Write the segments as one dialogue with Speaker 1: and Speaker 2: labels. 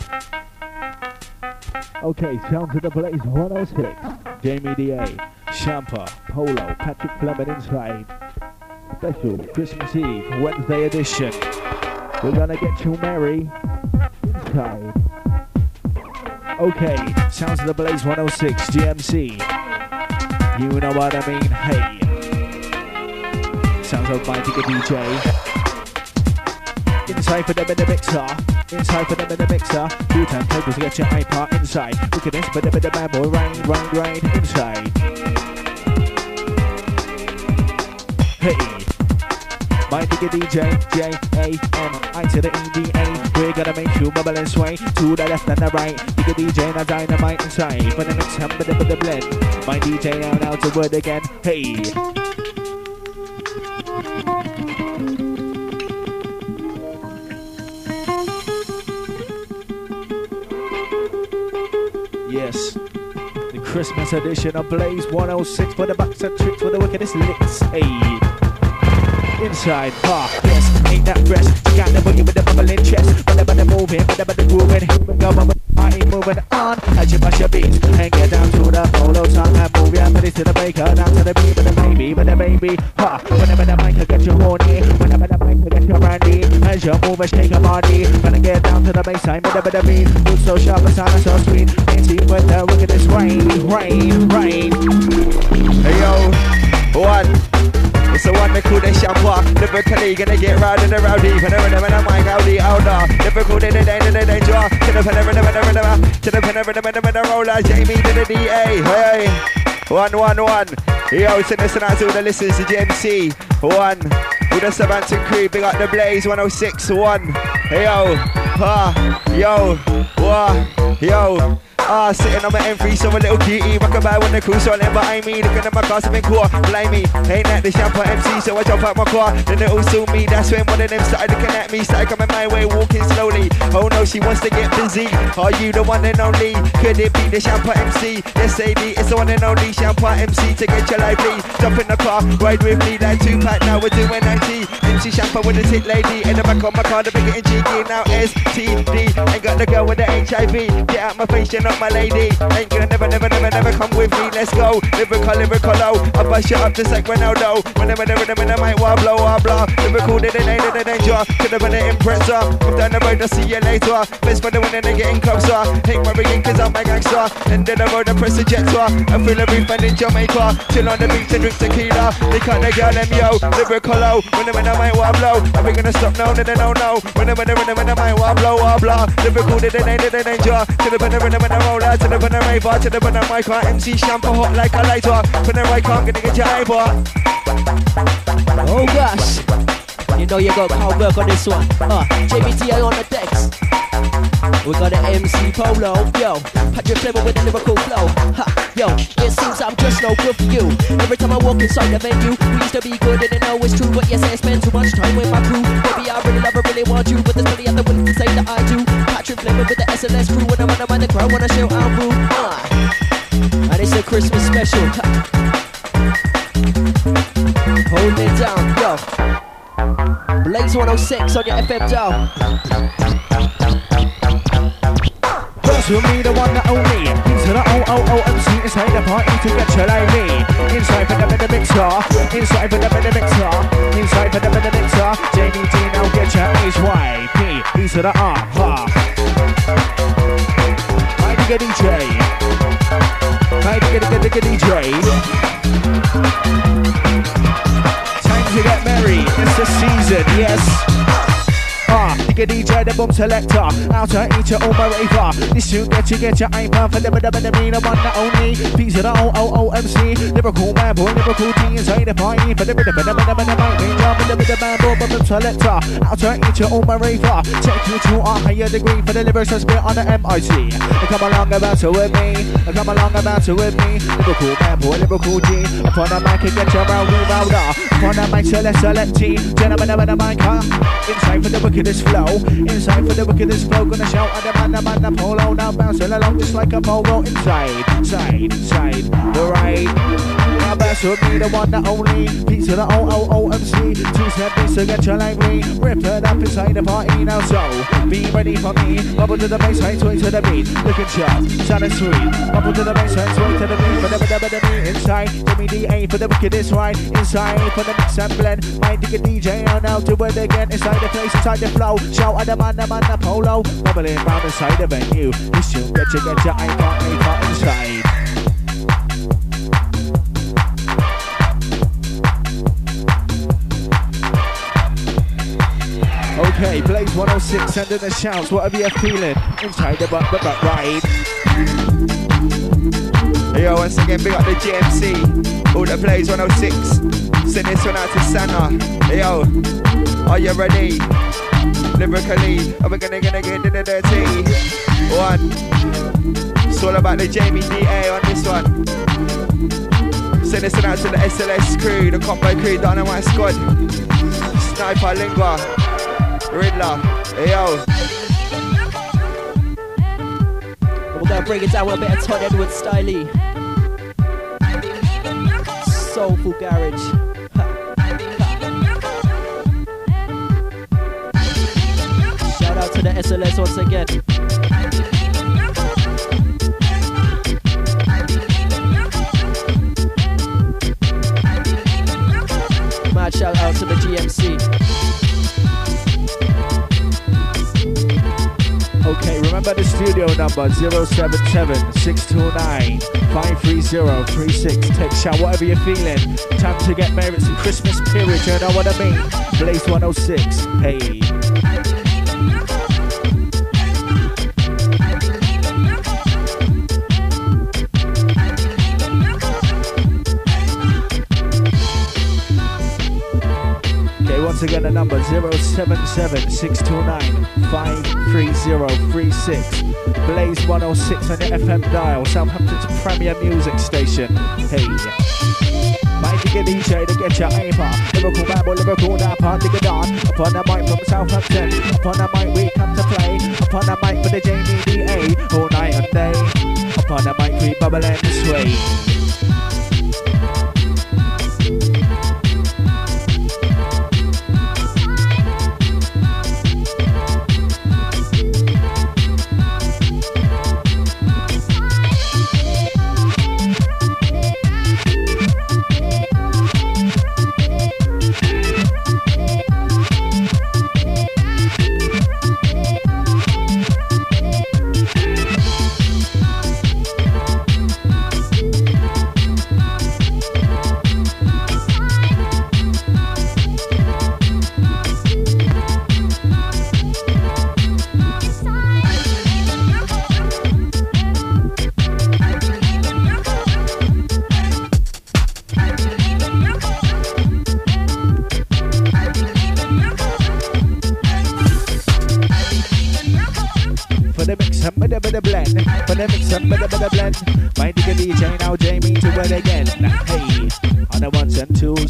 Speaker 1: Okay, sound to the blaze 106. Jamie D.A., Shampa, Polo, Patrick Fleming inside. Special Christmas Eve, Wednesday edition. We're gonna get you merry inside. Okay, sounds of the blaze 106, GMC. You know what I mean, hey. Sounds of my digger DJ. Inside for them in the mixer. Inside for them in the mixer. 2 times tables to get your iPod inside. Look at this, but the bad boy, rain, inside. Hey. My digger DJ, J-A-M-I to the E-D-A. We're gonna make you bubble and sway to the left and the right. Digger DJ and a dynamite inside. For the mix, with the blend. My DJ now to word again, hey. Yes, the Christmas edition of Blaze 106 for the bucks and tricks for the wickedest licks. Hey, inside, yes, ain't that breast? You got the boogie with the bubbling chest. But the moving, but the grooving. Go on, I ain't moving on. As you bust your beats and get down to the polo song and move your body to the breaker, down to the beat, but the baby, whenever the mic will get you horny, whenever the mic will get you brandy. As you move and shake your body, gonna get down to the baseline, but the beat, mood so sharp and sound so sweet. With the wickedest rain. Hey yo, one. It's the one they call the Shampa. Lyrically gonna get round and rowdy. Whenever the mic Audi older. Lyrical to the danger. To the pen, roller. Jamie to the DA. Hey, 1. Yo, send this out to all the listeners to GMC. 1. With the Savanton crew, big up the Blaze 106. 1. Hey yo, yo. Sitting on my M3, so a little cutie. Rockabye when the crew swallowing behind me. Looking at my car, something cool. Blame me, ain't that the Shampa MC? So I jump out my car, then it all saw me. That's when one of them started looking at me. Started coming my way, walking slowly. Oh no, she wants to get busy. Are you the one and only? Could it be the Shampa MC? Yes, AD, it's the one and only Shampa MC. To get your lively, jump in the car, ride with me like 2-pack. Now we're doing 90. MC Shampa with a tit lady. In the back of my car, the big getting cheeky. Now STD, ain't got the girl with the HIV. Get out my face, you're not my lady. Ain't gonna never come with me. Let's go. Lyrical low. I bust you up just like Ronaldo. Whenever the rhythm in the mic, blah. Lyrical to the danger. Could have been an impressor. I'm down the road, I'll see you later. Best for the winning and getting closer. Hate my ringing cause I'm a gangster. End of the road, I press ejector. I feel every fan in Jamaica. Chill on the beach and drink tequila. They can't the girl them yo. Lyrical low. Whenever the mic, blow. Are we gonna stop now? No. Whenever the rhythm in the mic, blah. Lyrical to the danger. To the rhythm in the roller. To the banner raver, to the banner mic, MC Shampa hot like a lighter. Put the right car, I'm gonna get your eyeball.
Speaker 2: Oh gosh, you know you got hard work on this one. JBTA on the decks. We got the MC Polo, yo. Patrick Fleming with the lyrical flow. Yo, it seems I'm just no good for you. Every time I walk inside the venue, we used to be good and I know it's true. But yes, I spend too much time with my crew. Baby, I really love, I really want you. But there's plenty other willing to say that I do. Patrick Fleming with the SLS crew. When I'm on the mic, the crowd wanna shout out boo. And it's a Christmas special. Hold it down, yo. Blaze 106 on your FM dial.
Speaker 1: First we'll be the one that only. Into the OOOMC inside the party to get your lively. Inside for the mixer. Inside for the mixer. Inside for the mixer. JBT now get your HYP. Into the R. My digger DJ. My digger DJ. Time to get merry. It's the season, yes. Digger DJ, the boom selector. Out to eat your Oma raver. This should get your iPad for the one that only. Piece of the OOOMC. Lyrical man, boy, lyrical G inside the party. For the mic, boom selector. Out to eat your Oma raver. Take you to a higher degree for the lyrics that's been on the MIC. Come along about to with me. Lyrical man, boy, lyrical G. Upon the mic, get your rowdy router. Upon the mic, select T. Gentlemen, the mic, inside for the wickedest flow.
Speaker 3: flow. Inside for the wickedest flow, gonna shout at the man, the polo. Now bouncing along just like a polo. Inside, side, the right. Now bounce with me, the one, the only. Piece of the OOOMC. 2 step beats to get you like me. Rip it up inside the party now, so be ready for me. Bubble to the bass, right, sway to the beat. Looking sharp, sounding sweet. Bubble to the bass, right, sway to the beat. For the beat inside. Give me the A for the wickedest right. Inside for the mix and blend. Might dig a DJ and now do it again. Inside the place, inside the flow. Shout at the man, the polo. Bubbling round inside the venue. This tune get your iPod inside. Okay, Blaze 106 sending the shouts. Whatever you're feeling inside the butt ride.
Speaker 1: Yo, once again, big up the GMC. All the Blaze 106. Send this one out to Santa. Yo, are you ready? Lyrically, are we gonna get into the dirty? One. It's all about the Jamie DA on this one. Send this one out to the SLS crew, the combo crew, Dynamite Squad. Sniper, Lingua, Riddler, yo.
Speaker 2: We're gonna break it down with a bit of Todd Edwards style. Soulful garage. Shout out to the SLS once again. Mad shout out to the GMC.
Speaker 3: Okay, remember the studio number 077-629-53036. Text shout whatever you're feeling. Time to get married. It's the Christmas period, you know what I mean? Blaze 106, hey. Once again, the number 077-629-53036. Blaze 106 on your FM dial, Southampton's premier music station. Hey. Might dig a DJ to get your aper. Lyrical babble, lyrical dapper, dig it on. Upon the mic from Southampton. Upon the mic we come to play. Upon the mic for the Jamie DA. All night and day. Upon the mic we bubble and sway. Might dig a DJ now, Jamie, to it again. Hey, on the ones and twos.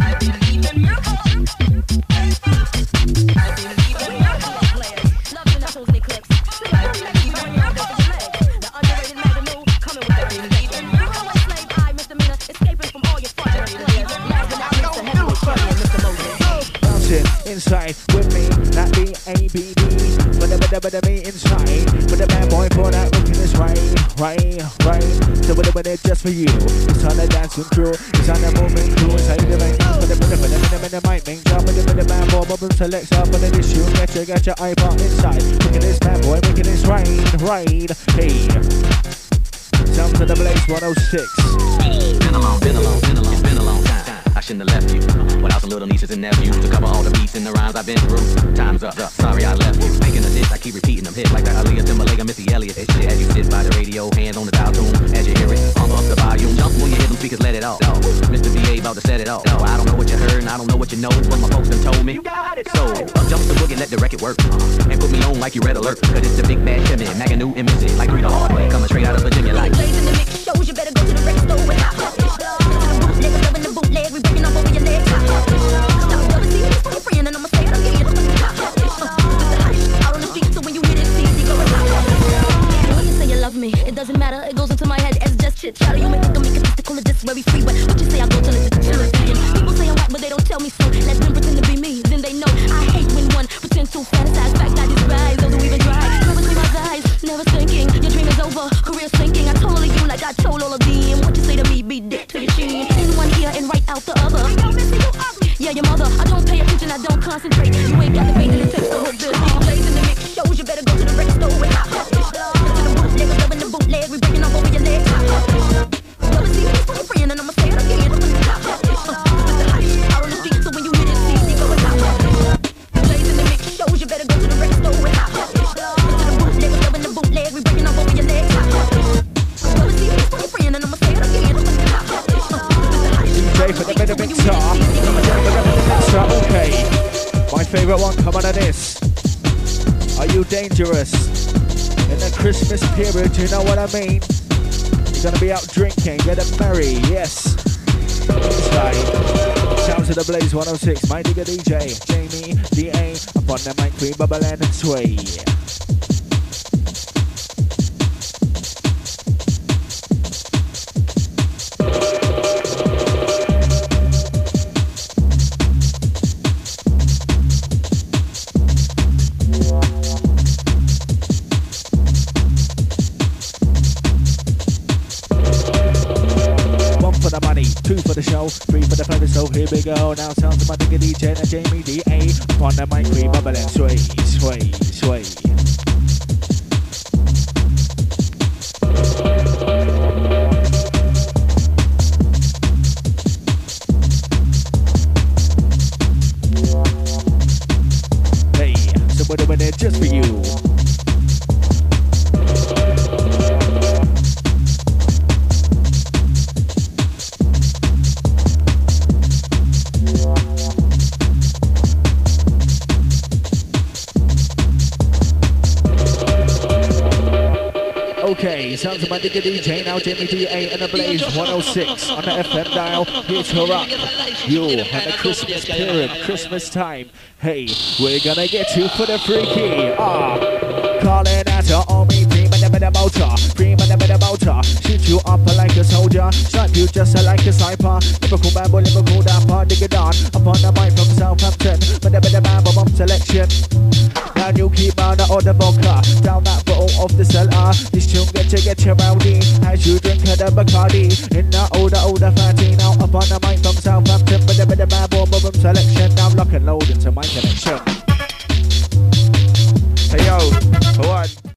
Speaker 3: Bouncing inside with me, that B-A-B-D. But the me inside, but the bad boy for that looking is right. So when it's just for you, it's on the dancing crew, it's on the moving crew, it's how you do it. But the mic make job, but the bad boy bubble selects up, but the issue, get your iPod inside. Look at this bad boy, making this right. Hey, sound to the Blaze 106.
Speaker 4: Been a long time. I shouldn't have left you without some little nieces and nephews to cover all the beats and the rhymes I've been through. Time's up, sorry I left you. Making a diss, I keep repeating them hits like the Aaliyah, Timberlake, and Missy Elliott. It's shit as you sit by the radio, hands on the dial tune. As you hear it, pump up the volume. Jump when you hit them speakers, let it off. Mr. VA about to set it off. I don't know what you heard and I don't know what you know, but my folks done told me. So, jump the boogie, let the record work. And put me on like you red alert. Cause it's the big bad Timmy, Maganu and Missy, like 3 the hard way. Coming straight out of Virginia like
Speaker 5: Blaze in the mix shows, you better go to the record store and hop. Niggas loving the bootleg, we breaking up over your legs. Stop, see, it's for your friend and I'ma say it again. shit chatter. You may think I'm egotistical or just very free, but what you say I go till it's a billion. People say I'm white, but they don't tell me so. Let them pretend to be me, then they know I hate when one pretends to fantasize. Fact I despise those who even try. Go between my eyes, never thinking your dream is over, career sinking. I told you like I told all of them. What you say to me, be dick to your chin. In one ear and right out the other. Yeah, your mother. I don't pay attention, I don't concentrate. You ain't got the faith and it takes the whole building. Plays in the mix shows, you better go to the record store with hot hot. To the bootleg, I'm loving the bootleg. We breaking up over your legs. Never see me from a friend, and I'ma say it again. This is the hot shit out on the street, so when you hear this scene, you go with hot hot. Plays in the mix shows, you better go to the record store with hot hot. To the bootleg, I'm loving the bootleg. We breaking up over your legs. Never see me from a friend, and I'ma say it again. This is the hot hot.
Speaker 3: DJ for the bit of mixer. Okay, my favorite one, come on to this. Are you dangerous? In the Christmas period, you know what I mean? You're gonna be out drinking, get it merry, yes. Shout to the Blaze 106, my digger DJ, Jamie, DA, upon the mic, we bubble and sway. Two for the show, three for the flavor, so here we go. Now sounds of my nigga DJ and Jamie DA. Upon the mic, we bubble and sway, sway, sway. Hey, somebody went there just for you. Okay, sounds of my nigga DJ, now Jamie DA and the Blaze 106 on the FM dial. Here to rock you on the Christmas period, Christmas time. Hey, we're gonna get you for the freaky. Calling out your army, cream and the better motor, cream and the better motor. Shoot you up like a soldier, strike you just like a sniper. Liverpool bambo, Liverpool dapper, dig it on. Upon the mic from Southampton, with the better bambo bomb selection. Now you keep on the order vodka, down that bottle of the cellar. This tune get you rowdy, as you drink the Bacardi. In the older fatty, now up on the mic from Southampton, with the better bambo bomb selection. Now lock and load into my connection.
Speaker 1: Hey yo, what?